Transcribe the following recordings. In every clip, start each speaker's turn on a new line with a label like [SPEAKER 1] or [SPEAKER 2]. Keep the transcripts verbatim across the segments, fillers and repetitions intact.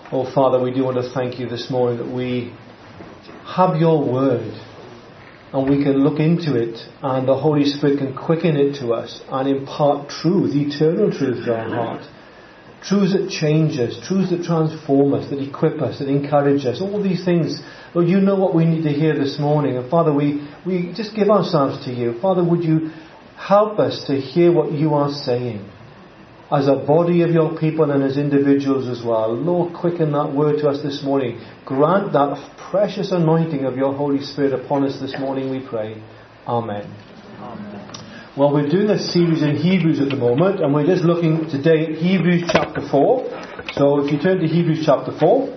[SPEAKER 1] Oh, Father, we do want to thank you this morning that we have your word and we can look into it and the Holy Spirit can quicken it to us and impart truth, eternal truth to our heart. Truths that change us, truths that transform us, that equip us, that encourage us. All these things, Lord, you know what we need to hear this morning. And Father, we, we just give ourselves to you. Father, would you help us to hear what you are saying as a body of your people and as individuals as well. Lord, quicken that word to us this morning. Grant that precious anointing of your Holy Spirit upon us this morning, we pray. Amen. Amen. Well, we're doing a series in Hebrews at the moment, and we're just looking today at Hebrews chapter four. So if you turn to Hebrews chapter four.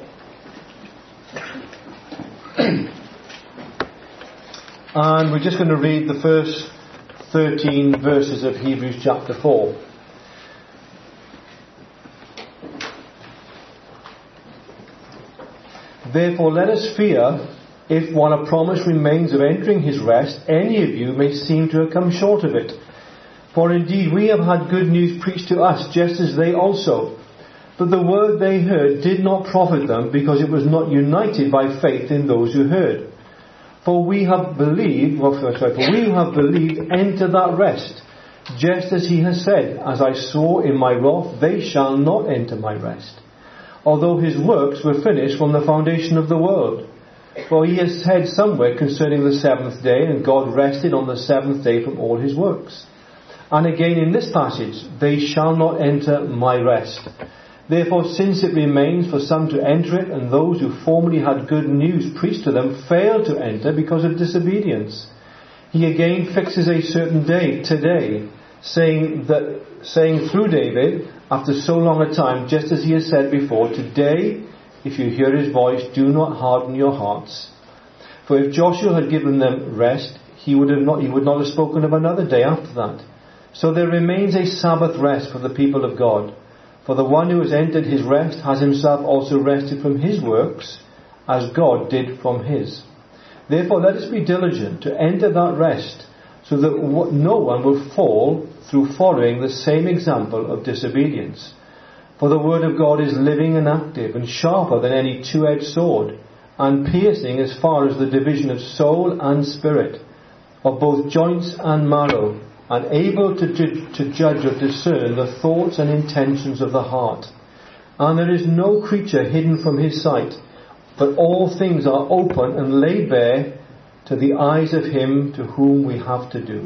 [SPEAKER 1] And we're just going to read the first thirteen verses of Hebrews chapter four. Therefore let us fear, if while a promise remains of entering his rest, any of you may seem to have come short of it. For indeed we have had good news preached to us, just as they also. But the word they heard did not profit them, because it was not united by faith in those who heard. For we have believed, well, sorry, for we who have believed enter that rest, just as he has said, as I swore in my wrath, they shall not enter my rest. Although his works were finished from the foundation of the world. For he has said somewhere concerning the seventh day, and God rested on the seventh day from all his works. And again in this passage, they shall not enter my rest. Therefore, since it remains for some to enter it, and those who formerly had good news preached to them failed to enter because of disobedience, he again fixes a certain day, today, saying that, saying through David, after so long a time, just as he has said before, today, if you hear his voice, do not harden your hearts. For if Joshua had given them rest, he would have not, he would not have spoken of another day after that. So there remains a Sabbath rest for the people of God. For the one who has entered his rest has himself also rested from his works, as God did from his. Therefore let us be diligent to enter that rest, so that no one will fall through following the same example of disobedience. For the word of God is living and active, and sharper than any two-edged sword, and piercing as far as the division of soul and spirit, of both joints and marrow, and able to, ju- to judge or discern the thoughts and intentions of the heart. And there is no creature hidden from his sight, but all things are open and laid bare to the eyes of him to whom we have to do.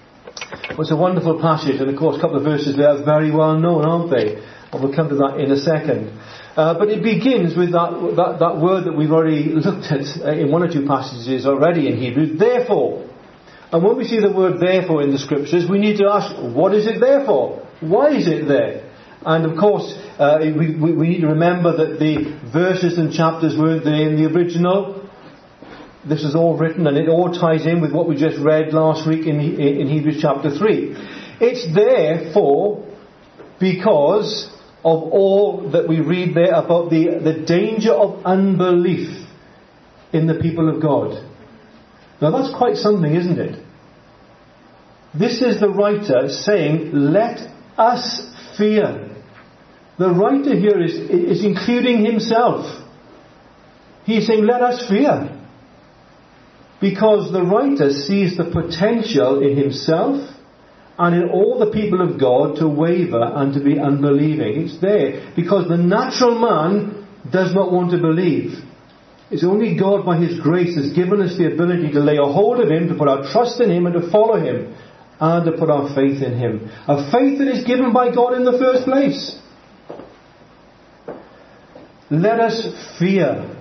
[SPEAKER 1] Well, it's a wonderful passage, and of course a couple of verses there are very well known, aren't they? And we'll come to that in a second. Uh, but it begins with that, that, that word that we've already looked at uh, in one or two passages already in Hebrews, therefore. And when we see the word therefore in the scriptures, we need to ask, what is it there for? Why is it there? And of course, uh, we, we, we need to remember that the verses and chapters weren't there in the original. This is all written, and it all ties in with what we just read last week in, in Hebrews chapter three. It's there for, because of all that we read there about the, the danger of unbelief in the people of God. Now that's quite something, isn't it? This is the writer saying, let us fear. The writer here is, is including himself. He's saying, let us fear. Because the writer sees the potential in himself and in all the people of God to waver and to be unbelieving. It's there because the natural man does not want to believe. It's only God by his grace has given us the ability to lay a hold of him, to put our trust in him and to follow him, and to put our faith in him. A faith that is given by God in the first place. Let us fear.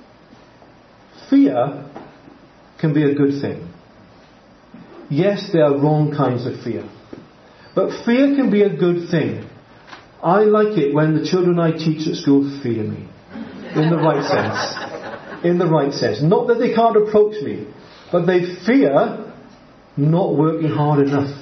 [SPEAKER 1] Fear can be a good thing. Yes, there are wrong kinds of fear. But fear can be a good thing. I like it when the children I teach at school fear me. In the right sense. In the right sense. Not that they can't approach me, but they fear not working hard enough.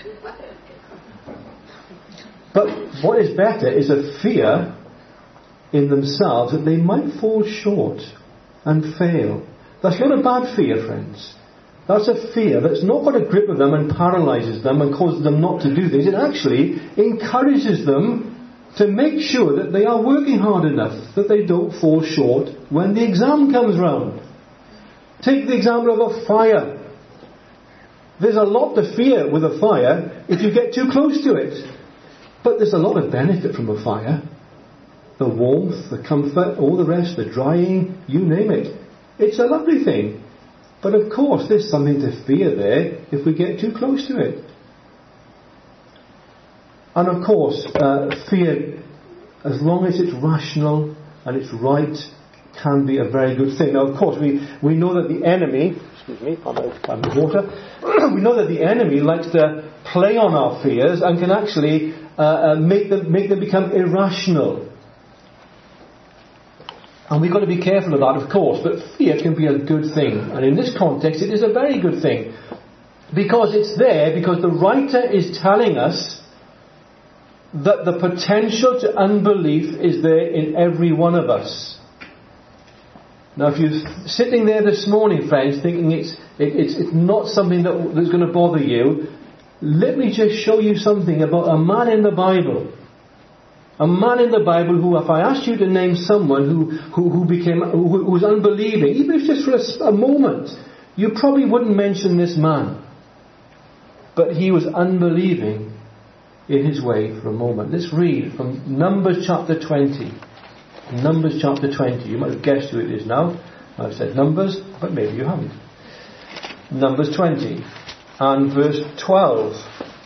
[SPEAKER 1] But what is better is a fear in themselves that they might fall short and fail. That's not a bad fear, friends. That's a fear that's not got a grip of them and paralyzes them and causes them not to do things. It actually encourages them to make sure that they are working hard enough, that they don't fall short when the exam comes round. Take the example of a fire. There's a lot to fear with a fire if you get too close to it. But there's a lot of benefit from a fire. The warmth, the comfort, all the rest, the drying, you name it. It's a lovely thing. But of course there's something to fear there if we get too close to it. And of course, uh, fear, as long as it's rational and it's right, can be a very good thing. Now, of course, we, we know that the enemy, excuse me, I'm out of water. We know that the enemy likes to play on our fears and can actually uh, uh, make them make them become irrational. And we've got to be careful of that, of course. But fear can be a good thing, and in this context, it is a very good thing because it's there because the writer is telling us that the potential to unbelief is there in every one of us. Now, if you're sitting there this morning, friends, thinking it's it, it's it's not something that, that's going to bother you, let me just show you something about a man in the Bible. A man in the Bible who, if I asked you to name someone who who, who became who, who was unbelieving, even if just for a, a moment, you probably wouldn't mention this man. But he was unbelieving in his way for a moment. Let's read from Numbers chapter twenty. Numbers chapter twenty. You might have guessed who it is now. I've said Numbers, but maybe you haven't. Numbers twenty and verse twelve.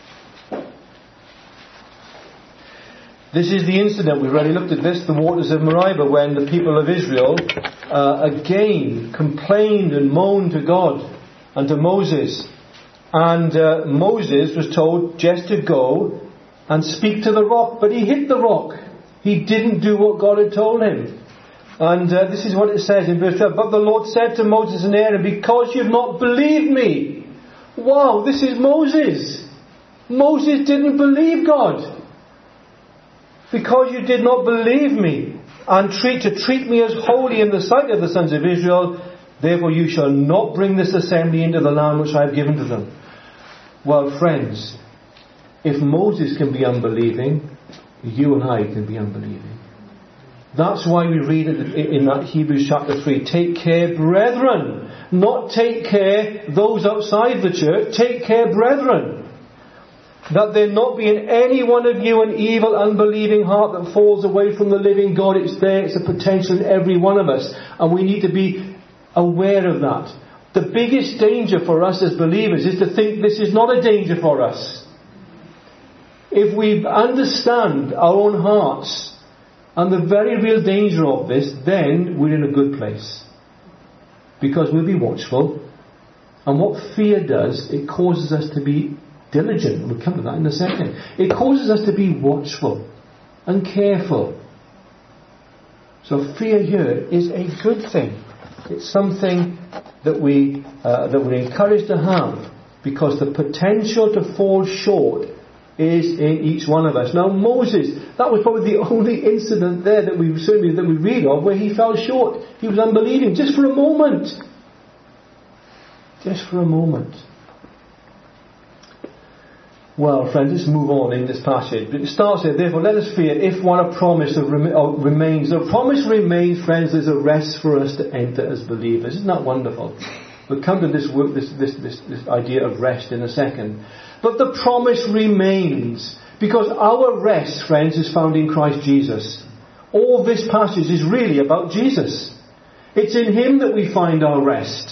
[SPEAKER 1] This is the incident, we've already looked at this, the waters of Meribah, when the people of Israel uh, again complained and moaned to God and to Moses. And uh, Moses was told just to go and speak to the rock, but he hit the rock. He didn't do what God had told him. And uh, this is what it says in verse twelve. But the Lord said to Moses and Aaron, because you've not believed me. Wow, this is Moses. Moses didn't believe God. Because you did not believe me and treat to treat me as holy in the sight of the sons of Israel, therefore you shall not bring this assembly into the land which I have given to them. Well, friends, if Moses can be unbelieving, you and I can be unbelieving. That's why we read in that Hebrews chapter three, take care, brethren. Not take care those outside the church. Take care, brethren. That there not be in any one of you an evil, unbelieving heart that falls away from the living God. It's there. It's a potential in every one of us. And we need to be aware of that. The biggest danger for us as believers is to think this is not a danger for us. If we understand our own hearts and the very real danger of this, then we're in a good place. Because we'll be watchful. And what fear does, it causes us to be diligent. We'll come to that in a second. It causes us to be watchful and careful. So fear here is a good thing. It's something that we uh, that we're encouraged to have, because the potential to fall short is in each one of us. Now Moses, that was probably the only incident there that we certainly that we read of where he fell short. He was unbelieving just for a moment. Just for a moment. Well, friends, let's move on in this passage. It starts here, therefore, let us fear if one a promise of rem- oh, remains. The promise remains, friends, there's a rest for us to enter as believers. Isn't that wonderful? We'll come to this, work, this, this, this, this idea of rest in a second. But the promise remains, because our rest, friends, is found in Christ Jesus. All this passage is really about Jesus. It's in Him that we find our rest.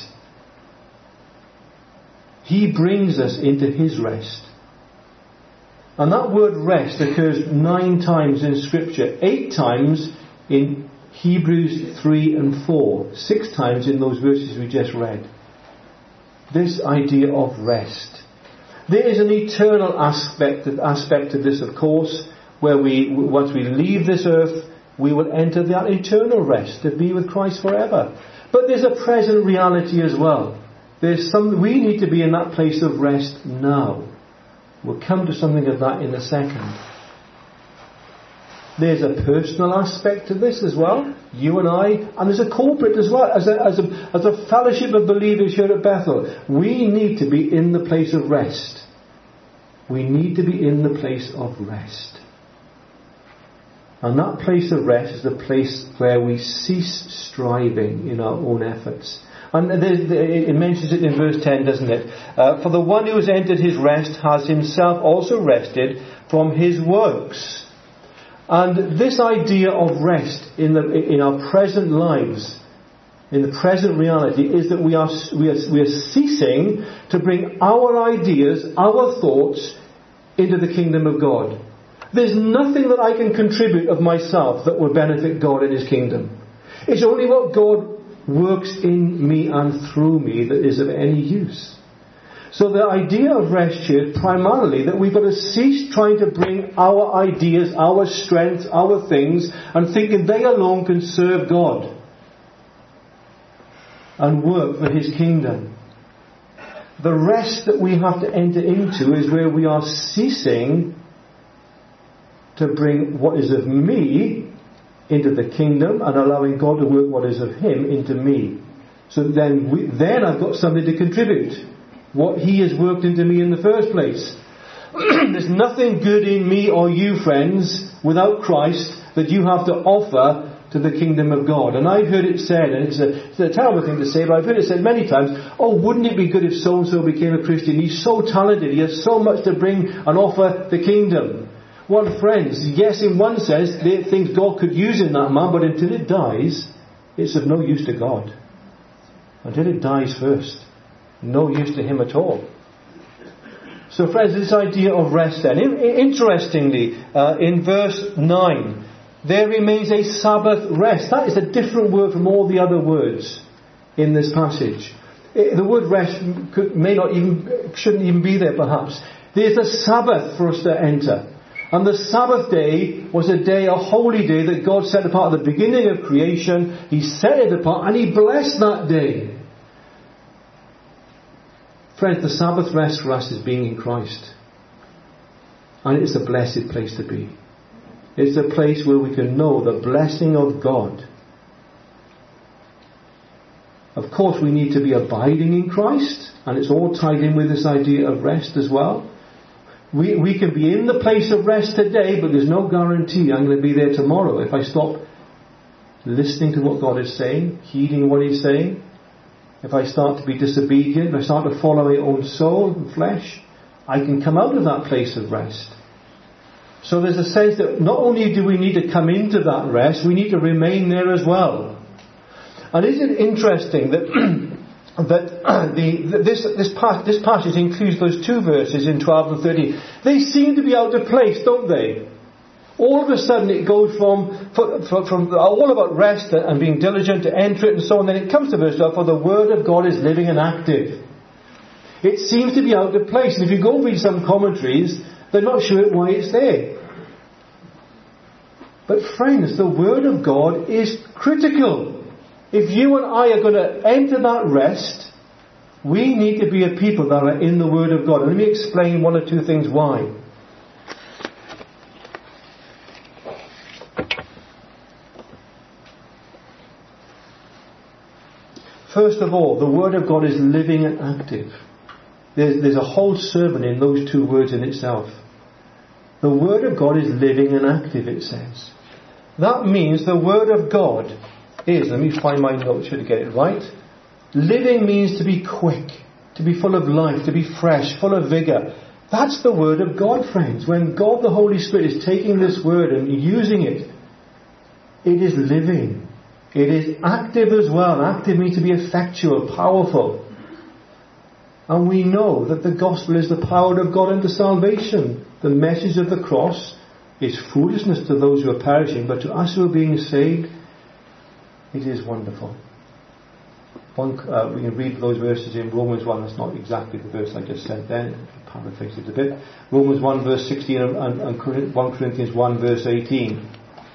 [SPEAKER 1] He brings us into His rest. And that word rest occurs nine times in Scripture. Eight times in Hebrews three and four. Six times in those verses we just read. This idea of rest. There is an eternal aspect of, aspect of this, of course, where we, once we leave this earth, we will enter that eternal rest to be with Christ forever. But there's a present reality as well. There's some, we need to be in that place of rest now. We'll come to something of that in a second. There's a personal aspect to this as well. You and I, and there's a corporate as well. As a, as a, as a fellowship of believers here at Bethel, we need to be in the place of rest. We need to be in the place of rest. And that place of rest is the place where we cease striving in our own efforts. And it mentions it in verse ten, doesn't it? Uh, For the one who has entered his rest has himself also rested from his works. And this idea of rest in the in our present lives, in the present reality, is that we are we are we are ceasing to bring our ideas, our thoughts into the kingdom of God. There's nothing that I can contribute of myself that will benefit God in His kingdom. It's only what God works in me and through me that is of any use. So the idea of rest here is primarily that we've got to cease trying to bring our ideas, our strengths, our things, and thinking they alone can serve God and work for His kingdom. The rest that we have to enter into is where we are ceasing to bring what is of me into the kingdom and allowing God to work what is of Him into me. So then, we, then I've got something to contribute. What He has worked into me in the first place. There's nothing good in me or you, friends, without Christ that you have to offer to the kingdom of God. And I've heard it said, and it's a, it's a terrible thing to say, but I've heard it said many times, oh, wouldn't it be good if so-and-so became a Christian? He's so talented, he has so much to bring and offer the kingdom. Well, friends, yes, in one sense, there are things God could use in that man, but until it dies, it's of no use to God. Until it dies first. No use to Him at all. So friends, this idea of rest then. Interestingly, uh, in verse nine, there remains a Sabbath rest. That is a different word from all the other words in this passage. The word rest could, may not even, shouldn't even be there perhaps. There's a Sabbath for us to enter. And the Sabbath day was a day, a holy day that God set apart at the beginning of creation. He set it apart and He blessed that day. Friends, the Sabbath rest for us is being in Christ. And it's a blessed place to be. It's a place where we can know the blessing of God. Of course, we need to be abiding in Christ. And it's all tied in with this idea of rest as well. We, we can be in the place of rest today, but there's no guarantee I'm going to be there tomorrow. If I stop listening to what God is saying, heeding what He's saying, if I start to be disobedient, if I start to follow my own soul and flesh, I can come out of that place of rest. So there's a sense that not only do we need to come into that rest, we need to remain there as well. And isn't it interesting that that the this this, pas- this passage includes those two verses in twelve and thirteen? They seem to be out of place, don't they? All of a sudden it goes from, from, from all about rest and being diligent to enter it and so on. Then it comes to verse twelve, for the word of God is living and active. It seems to be out of place. And if you go read some commentaries, they're not sure why it's there. But friends, the word of God is critical. If you and I are going to enter that rest, we need to be a people that are in the word of God. And let me explain one or two things why. First of all, the Word of God is living and active. There's, there's a whole sermon in those two words in itself. The Word of God is living and active, it says. That means the Word of God is, let me find my notes here to get it right. Living means to be quick, to be full of life, to be fresh, full of vigour. That's the Word of God, friends. When God the Holy Spirit is taking this Word and using it, it is living. It is active as well. Active means to be effectual, powerful. And we know that the gospel is the power of God unto salvation. The message of the cross is foolishness to those who are perishing, but to us who are being saved, it is wonderful. One, uh, we can read those verses in Romans one. That's not exactly the verse I just said then. Paraphrase it a bit. Romans one verse sixteen and, and, and First Corinthians one verse eighteen.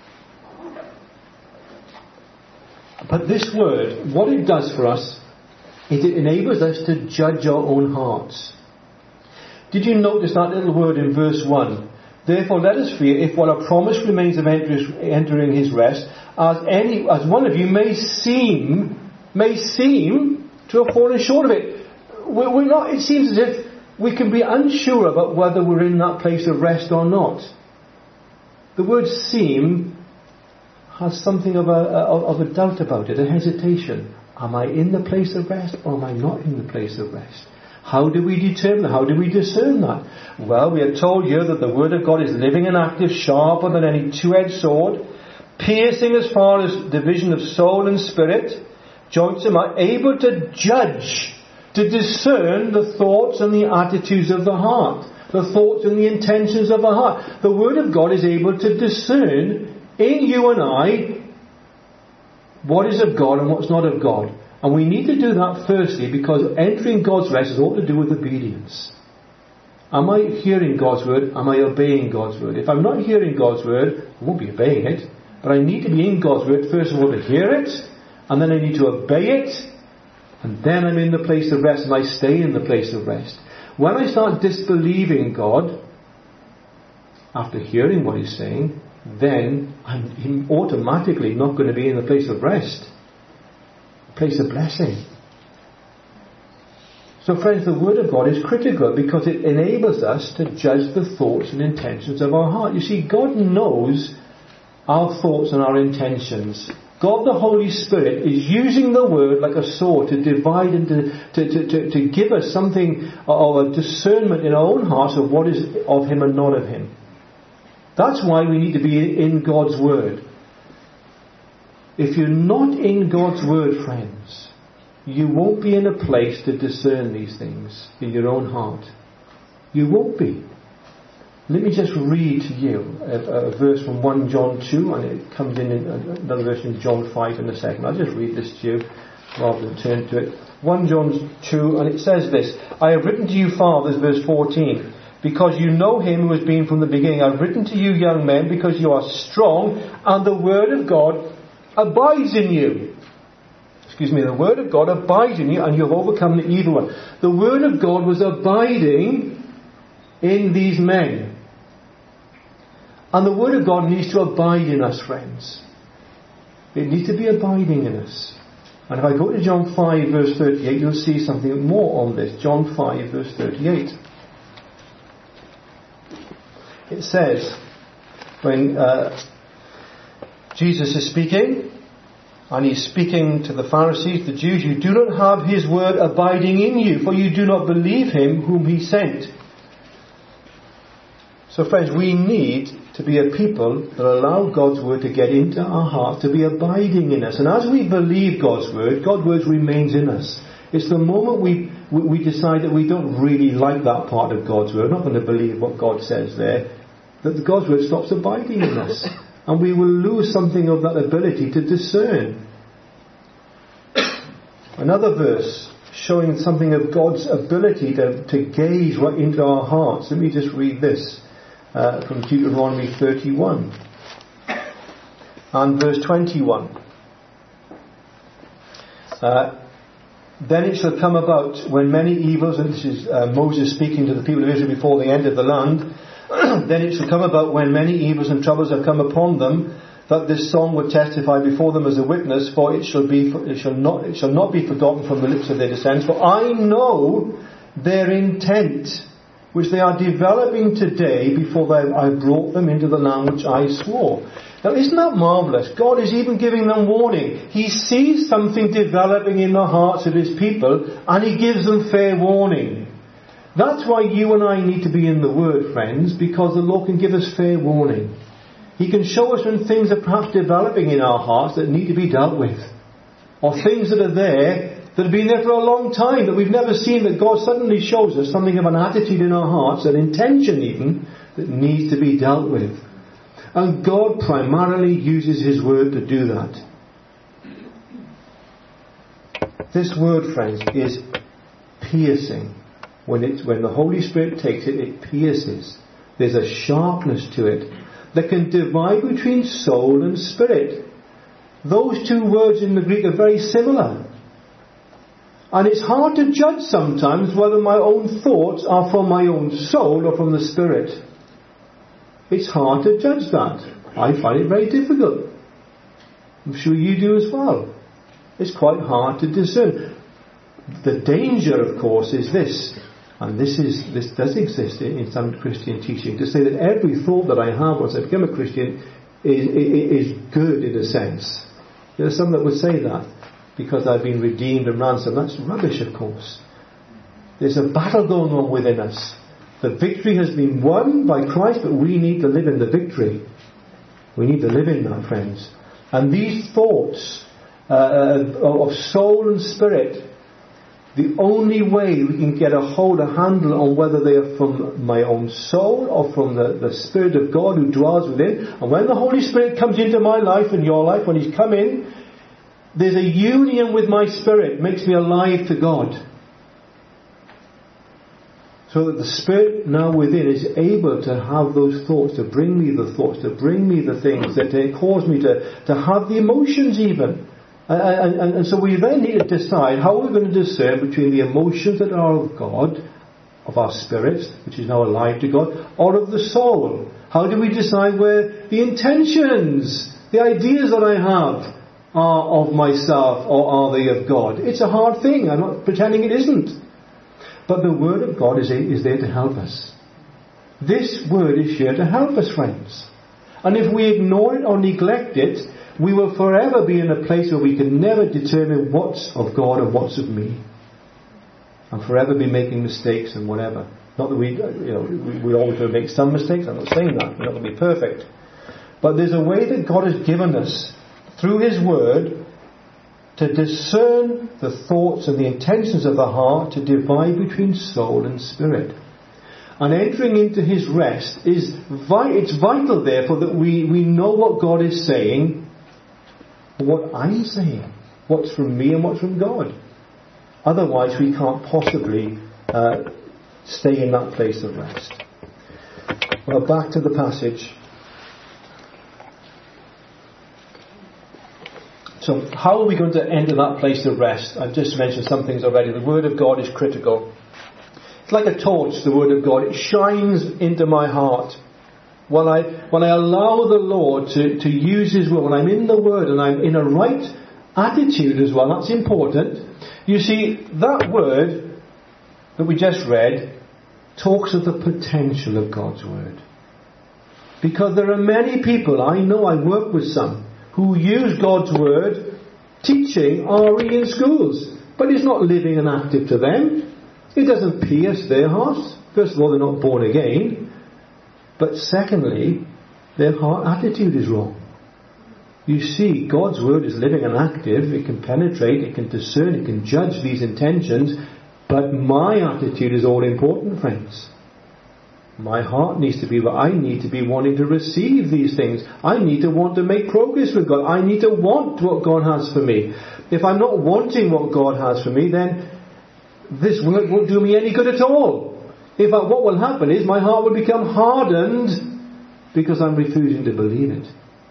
[SPEAKER 1] But this word, what it does for us, is it enables us to judge our own hearts. Did you notice that little word in verse one? Therefore let us fear, if while a promise remains of entering His rest, as any, as one of you may seem, may seem to have fallen short of it. We're not, it seems as if we can be unsure about whether we're in that place of rest or not. The word seem has something of a, of a doubt about it, a hesitation. Am I in the place of rest or am I not in the place of rest? How do we determine that? How do we discern that? Well, we are told here that the Word of God is living and active, sharper than any two-edged sword, piercing as far as division of soul and spirit, joints and marrow, able to judge, to discern the thoughts and the attitudes of the heart, the thoughts and the intentions of the heart. The Word of God is able to discern in you and I what is of God and what's not of God. And we need to do that firstly because entering God's rest is all to do with obedience. Am I hearing God's word? Am I obeying God's word? If I'm not hearing God's word, I won't be obeying it. But I need to be in God's word first of all to hear it, and then I need to obey it, and then I'm in the place of rest and I stay in the place of rest. When I start disbelieving God after hearing what He's saying, then I'm automatically not going to be in the place of rest, a place of blessing. So friends, the Word of God is critical because it enables us to judge the thoughts and intentions of our heart. You see, God knows our thoughts and our intentions. God the Holy Spirit is using the Word like a sword to divide and to, to, to, to, to give us something of a discernment in our own hearts of what is of Him and not of Him. That's why we need to be in God's Word. If you're not in God's Word, friends, you won't be in a place to discern these things in your own heart. You won't be. Let me just read to you a, a verse from First John two, and it comes in, in another verse in John five in a second. I'll just read this to you rather than turn to it. First John two, and it says this: I have written to you, fathers, verse fourteen, because you know Him who has been from the beginning. I've written to you, young men, because you are strong, and the Word of God abides in you. Excuse me, the Word of God abides in you, and you have overcome the evil one. The Word of God was abiding in these men. And the Word of God needs to abide in us, friends. It needs to be abiding in us. And if I go to John five, verse thirty-eight, you'll see something more on this. John five, verse thirty-eight. It says, when uh, Jesus is speaking, and He's speaking to the Pharisees, the Jews, you do not have His word abiding in you, for you do not believe Him whom He sent. So friends, we need to be a people that allow God's word to get into our heart, to be abiding in us. And as we believe God's word, God's word remains in us. It's the moment we, we decide that we don't really like that part of God's word, not going to believe what God says there, that God's word stops abiding in us. And we will lose something of that ability to discern. Another verse showing something of God's ability to, to gaze right into our hearts. Let me just read this. Uh, from Deuteronomy thirty-one and verse twenty-one. Uh, then it shall come about when many evils, and this is uh, Moses speaking to the people of Israel before they entered the land, then it shall come about when many evils and troubles have come upon them, that this song would testify before them as a witness, for it shall be, it shall not, it shall not be forgotten from the lips of their descendants. For I know their intent, which they are developing today before they, I brought them into the land which I swore. Now isn't that marvellous? God is even giving them warning. He sees something developing in the hearts of His people, and He gives them fair warning. That's why you and I need to be in the Word, friends, because the Lord can give us fair warning. He can show us when things are perhaps developing in our hearts that need to be dealt with, or things that are there that have been there for a long time, that we've never seen, that God suddenly shows us something of an attitude in our hearts, an intention even, that needs to be dealt with. And God primarily uses His Word to do that. This Word, friends, is piercing. When, it, when the Holy Spirit takes it, it pierces. There's a sharpness to it that can divide between soul and spirit. Those two words in the Greek are very similar. And it's hard to judge sometimes whether my own thoughts are from my own soul or from the Spirit. It's hard to judge that. I find it very difficult. I'm sure you do as well. It's quite hard to discern. The danger, of course, is this. And this is this does exist in, in some Christian teaching, to say that every thought that I have once I become a Christian is, is, is good in a sense. There are some that would say that, because I've been redeemed and ransomed. That's rubbish, of course. There's a battle going on within us. The victory has been won by Christ, but we need to live in the victory. We need to live in that, friends. And these thoughts uh, of soul and spirit, the only way we can get a hold, a handle on whether they are from my own soul or from the, the Spirit of God who dwells within. And when the Holy Spirit comes into my life and your life, when He's come in, there's a union with my spirit, makes me alive to God. So that the Spirit now within is able to have those thoughts, to bring me the thoughts, to bring me the things that cause me to, to have the emotions even. And, and, and so we then need to decide how we're going to discern between the emotions that are of God, of our spirits, which is now alive to God, or of the soul. How do we decide where the intentions, the ideas that I have are of myself, or are they of God? It's a hard thing. I'm not pretending it isn't. But the Word of God is, is there to help us. This Word is here to help us, friends. And if we ignore it or neglect it, we will forever be in a place where we can never determine what's of God and what's of me. And forever be making mistakes and whatever. Not that we, you know, we, we always will make some mistakes. I'm not saying that. We're not going to be perfect. But there's a way that God has given us, through His Word, to discern the thoughts and the intentions of the heart, to divide between soul and spirit. And entering into His rest is vi- it's vital, therefore, that we, we know what God is saying, what I'm saying, what's from me and what's from God. Otherwise we can't possibly uh, stay in that place of rest. Well, back to the passage. So how are we going to enter that place of rest? I've just mentioned some things already. The Word of God is critical. It's like a torch, the Word of God. It shines into my heart. When I, when I allow the Lord to, to use His Word, when I'm in the Word and I'm in a right attitude as well, that's important. You see, that Word that we just read talks of the potential of God's Word. Because there are many people, I know, I work with some, who use God's Word teaching R E in schools. But it's not living and active to them. It doesn't pierce their hearts. First of all, they're not born again. But secondly, their heart attitude is wrong. You see, God's Word is living and active. It can penetrate, it can discern, it can judge these intentions. But my attitude is all important, friends. My heart needs to be where I need to be wanting to receive these things. I need to want to make progress with God. I need to want what God has for me. If I'm not wanting what God has for me, then this word won't do me any good at all. In fact, what will happen is my heart will become hardened because I'm refusing to believe it.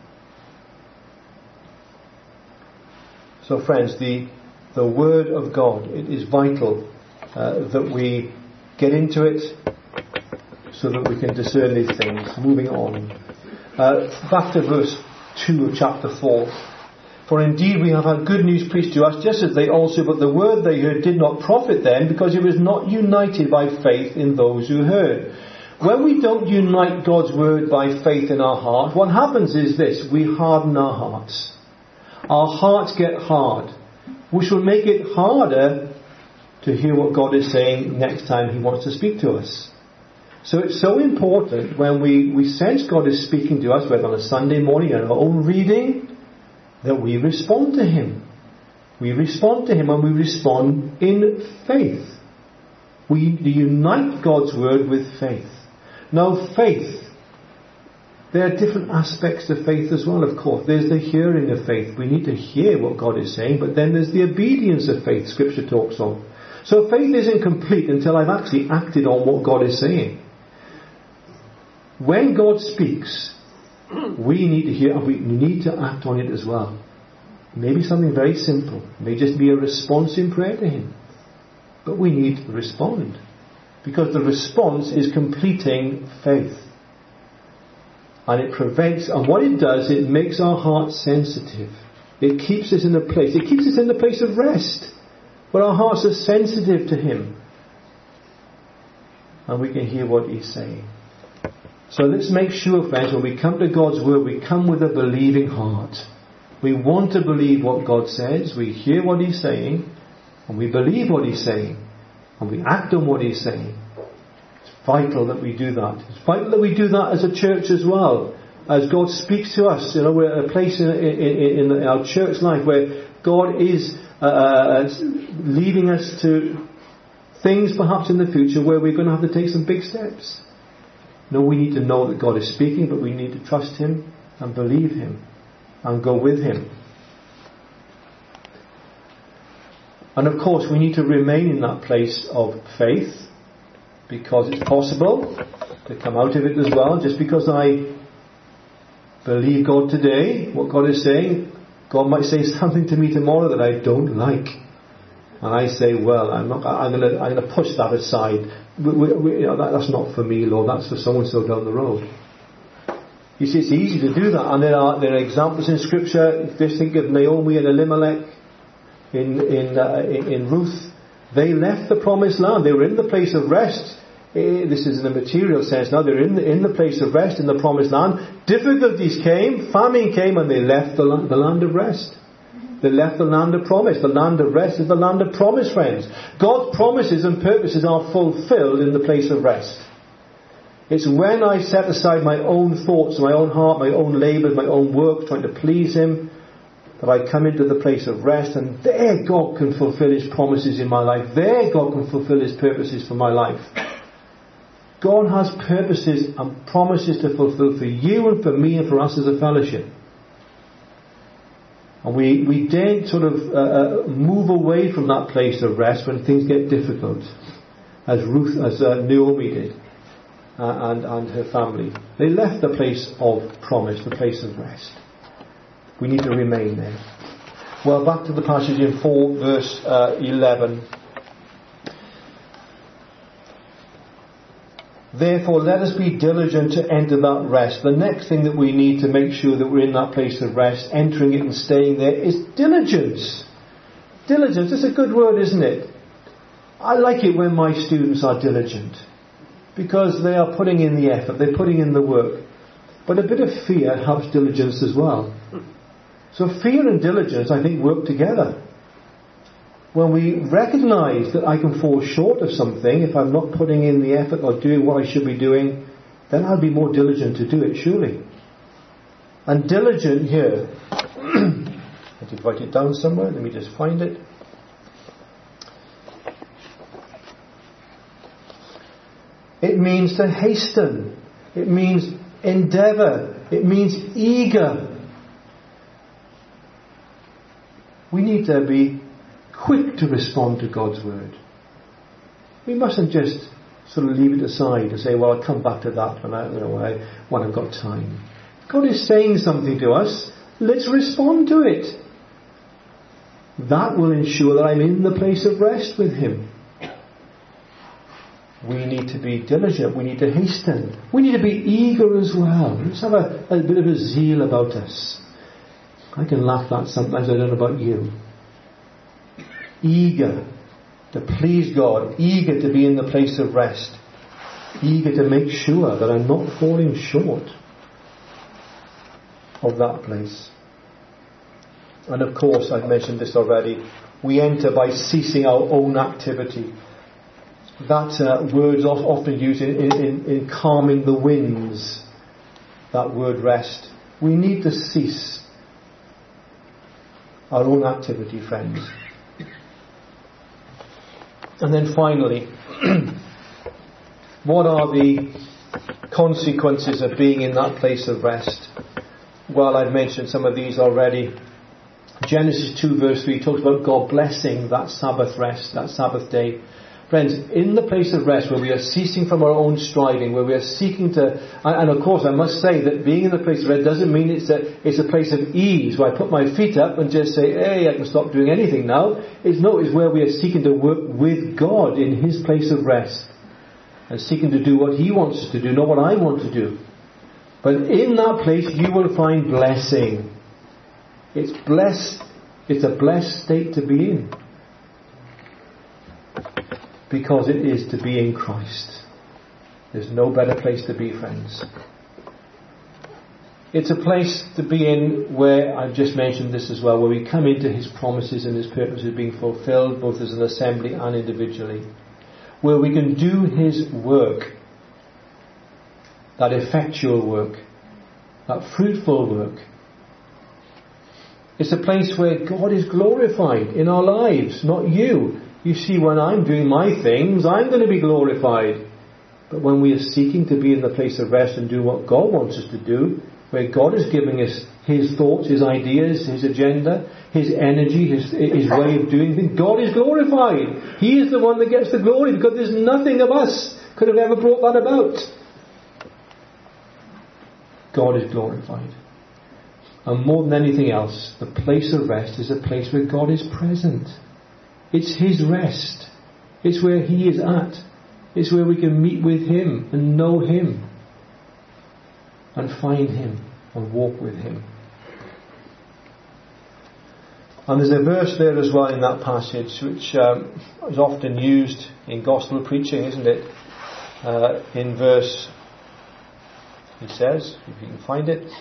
[SPEAKER 1] So friends, the, the Word of God, it is vital uh, that we get into it, so that we can discern these things. Moving on. Uh, back to verse two of chapter four. For indeed we have had good news preached to us, just as they also, but the word they heard did not profit them, because it was not united by faith in those who heard. When we don't unite God's word by faith in our heart, what happens is this: we harden our hearts. Our hearts get hard, which will make it harder to hear what God is saying next time He wants to speak to us. So it's so important when we, we sense God is speaking to us, whether on a Sunday morning in our own reading, that we respond to Him. We respond to Him and we respond in faith. We unite God's Word with faith. Now faith, there are different aspects of faith as well, of course. There's the hearing of faith. We need to hear what God is saying, but then there's the obedience of faith Scripture talks of. So faith isn't complete until I've actually acted on what God is saying. When God speaks, we need to hear and we need to act on it as well. Maybe something very simple. It may just be a response in prayer to Him. But we need to respond. Because the response is completing faith. And it prevents, and what it does, it makes our hearts sensitive. It keeps us in a place, it keeps us in the place of rest, where our hearts are sensitive to Him. and we can hear what He's saying. So let's make sure, friends, when we come to God's Word, we come with a believing heart. We want to believe what God says, we hear what He's saying, and we believe what He's saying, and we act on what He's saying. It's vital that we do that. It's vital that we do that as a church as well. As God speaks to us, you know, we're at a place in, in, in our church life where God is uh, leading us to things perhaps in the future where we're going to have to take some big steps. No, we need to know that God is speaking, but we need to trust Him and believe Him and go with Him. And of course we need to remain in that place of faith, because it's possible to come out of it as well. Just because I believe God today, what God is saying, God might say something to me tomorrow that I don't like, and I say, well, I'm not. I'm going to. I'm going to push that aside. We, we, we, you know, that, that's not for me, Lord. That's for so and so down the road. You see, it's easy to do that, and there are there are examples in Scripture. Just think of Naomi and Elimelech, in in uh, in, in Ruth. They left the promised land. They were in the place of rest. This is in a material sense now. They're in the, in the place of rest in the promised land. Difficulties came, famine came, and they left the land, the land of rest. They left the land of promise. The land of rest is the land of promise, friends. God's promises and purposes are fulfilled in the place of rest. It's when I set aside my own thoughts, my own heart, my own labour, my own work, trying to please Him, that I come into the place of rest, and there God can fulfill His promises in my life. There God can fulfill His purposes for my life. God has purposes and promises to fulfill for you and for me and for us as a fellowship. And we, we daren't sort of uh, uh, move away from that place of rest when things get difficult, as Ruth, as uh, Naomi did, uh, and, and her family. They left the place of promise, the place of rest. We need to remain there. Well, back to the passage in four verse uh, eleven. Therefore, let us be diligent to enter that rest. The next thing that we need to make sure that we're in that place of rest, entering it and staying there, is diligence. Diligence is a good word, isn't it? I like it when my students are diligent, because they are putting in the effort, they're putting in the work. But a bit of fear helps diligence as well. So fear and diligence, I think, work together. When we recognise that I can fall short of something if I'm not putting in the effort or doing what I should be doing, then I'll be more diligent to do it, surely. And diligent here, I did write it down somewhere, let me just find it. It means to hasten. It means endeavour. It means eager. We need to be quick to respond to God's word. We mustn't just sort of leave it aside and say, well, I'll come back to that when, I, you know, when, I, when I've got time. God is saying something to us. Let's respond to it. That will ensure that I'm in the place of rest with Him. We need to be diligent. We need to hasten. We need to be eager as well. Let's have a, a bit of a zeal about us. I can laugh at that sometimes. I don't know about you. Eager to please God, eager to be in the place of rest, eager to make sure that I'm not falling short of that place. And of course, I've mentioned this already, we enter by ceasing our own activity. That uh, word's often used in, in, in calming the winds, that word rest. We need to cease our own activity, friends. And then finally, what are the consequences of being in that place of rest? Well, I've mentioned some of these already. Genesis two verse three talks about God blessing that Sabbath rest, that Sabbath day. Friends, in the place of rest where we are ceasing from our own striving, where we are seeking to, and of course I must say that being in the place of rest doesn't mean it's a, it's a place of ease where I put my feet up and just say, hey, I can stop doing anything now. It's no, it's where we are seeking to work with God in His place of rest and seeking to do what He wants us to do, not what I want to do. But in that place you will find blessing. It's blessed, it's a blessed state to be in. Because it is to be in Christ. There's no better place to be, friends. It's a place to be in where, I've just mentioned this as well, where we come into His promises and His purposes being fulfilled, both as an assembly and individually. Where we can do His work, that effectual work, that fruitful work. It's a place where God is glorified in our lives, not you. You see, when I'm doing my things, I'm going to be glorified. But when we are seeking to be in the place of rest and do what God wants us to do, where God is giving us His thoughts, His ideas, His agenda, His energy, His, His way of doing things, God is glorified. He is the one that gets the glory, because there's nothing of us could have ever brought that about. God is glorified. And more than anything else, the place of rest is a place where God is present. It's His rest. It's where He is at. It's where we can meet with Him and know Him and find Him and walk with Him. And there's a verse there as well in that passage which um, is often used in gospel preaching, isn't it? Uh, in verse, he says, if you can find it.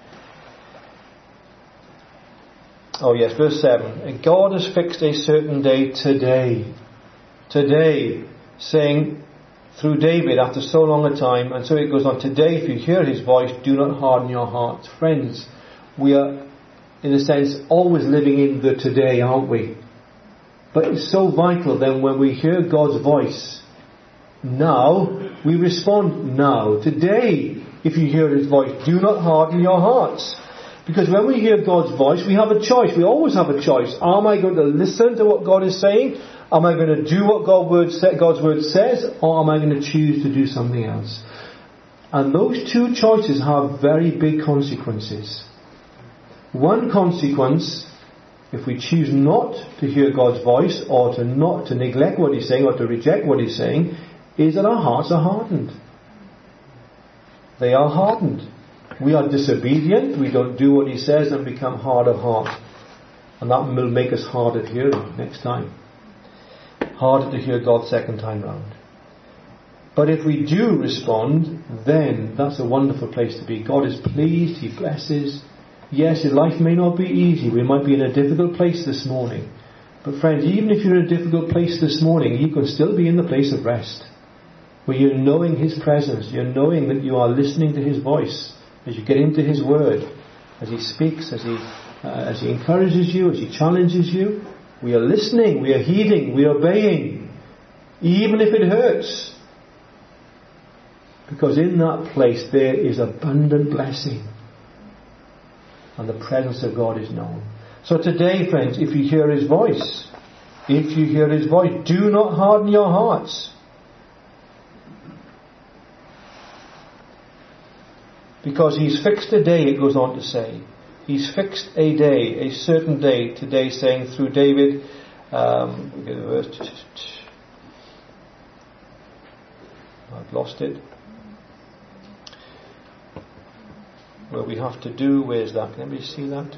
[SPEAKER 1] Oh yes, verse seven. God has fixed a certain day today. Today. Saying through David after so long a time, and so it goes on. Today, if you hear His voice, do not harden your hearts. Friends, we are, in a sense, always living in the today, aren't we? But it's so vital then when we hear God's voice. Now, we respond now. Today, if you hear His voice, do not harden your hearts. Because when we hear God's voice, we have a choice. We always have a choice. Am I going to listen to what God is saying? Am I going to do what God's word says? Or am I going to choose to do something else? And those two choices have very big consequences. One consequence, if we choose not to hear God's voice, or to not to neglect what He's saying, or to reject what He's saying, is that our hearts are hardened. They are hardened. We are disobedient. We don't do what He says and become hard of heart. And that will make us hard of hearing next time. Harder to hear God second time round. But if we do respond, then that's a wonderful place to be. God is pleased. He blesses. Yes, life may not be easy. We might be in a difficult place this morning. But friends, even if you're in a difficult place this morning, you can still be in the place of rest. Where you're knowing His presence. You're knowing that you are listening to His voice. As you get into His word. As He speaks. As He, uh, as He encourages you. As He challenges you. We are listening, we are heeding, we are obeying, even if it hurts. Because in that place there is abundant blessing. And the presence of God is known. So today, friends, if you hear His voice, if you hear His voice, do not harden your hearts. Because He's fixed a day, it goes on to say. He's fixed a day, a certain day, today, saying through David, um, we get a verse, I've lost it, where we have to do, where's that? Let me see that.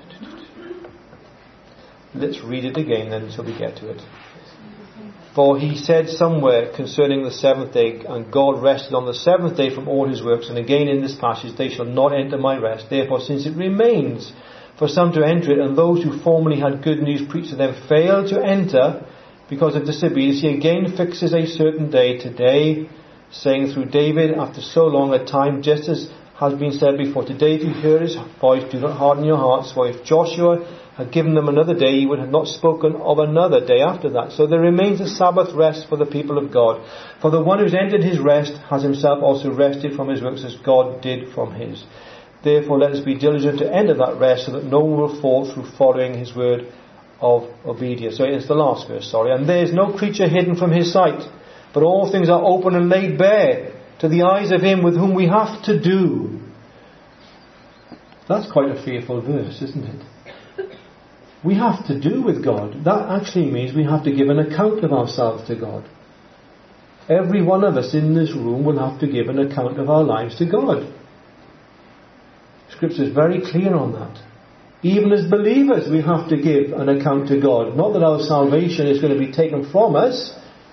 [SPEAKER 1] Let's read it again then until we get to it. For He said somewhere concerning the seventh day, and God rested on the seventh day from all His works. And again in this passage, they shall not enter my rest. Therefore, since it remains for some to enter it, and those who formerly had good news preached to them failed to enter because of disobedience, He again fixes a certain day today, saying through David after so long a time, just as has been said before, today if you hear His voice, do not harden your hearts. For if Joshua had given them another day, He would have not spoken of another day after that. So there remains a Sabbath rest for the people of God. For the one who's entered His rest has himself also rested from his works as God did from His. Therefore let us be diligent to enter that rest, so that no one will fall through following His word of obedience. So it's the last verse, sorry. And there is no creature hidden from His sight, but all things are open and laid bare to the eyes of Him with whom we have to do. That's quite a fearful verse, isn't it? We have to do with God. That actually means we have to give an account of ourselves to God. Every one of us in this room will have to give an account of our lives to God. Scripture is very clear on that. Even as believers, we have to give an account to God. Not that our salvation is going to be taken from us.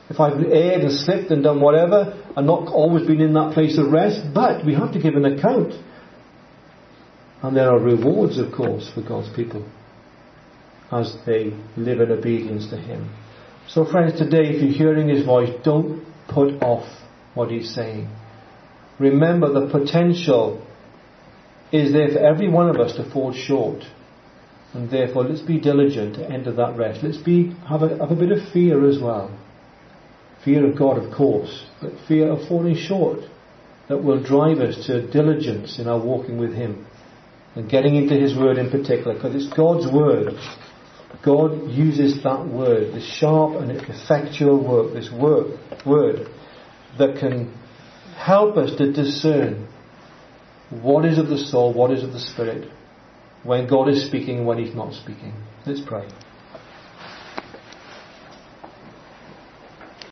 [SPEAKER 1] if I've erred and slipped and done whatever, and not always been in that place of rest, but we have to give an account. And there are rewards, of course, for God's people as they live in obedience to Him. So friends, today, if you're hearing His voice, don't put off what He's saying. Remember, the potential is there for every one of us to fall short. And therefore, let's be diligent to enter that rest. Let's be have a, have a bit of fear as well. Fear of God, of course, but fear of falling short that will drive us to diligence in our walking with Him and getting into His Word in particular, because it's God's Word. God uses that Word, the sharp and effectual work, this word, word that can help us to discern what is of the soul, what is of the Spirit, when God is speaking and when He's not speaking. Let's pray.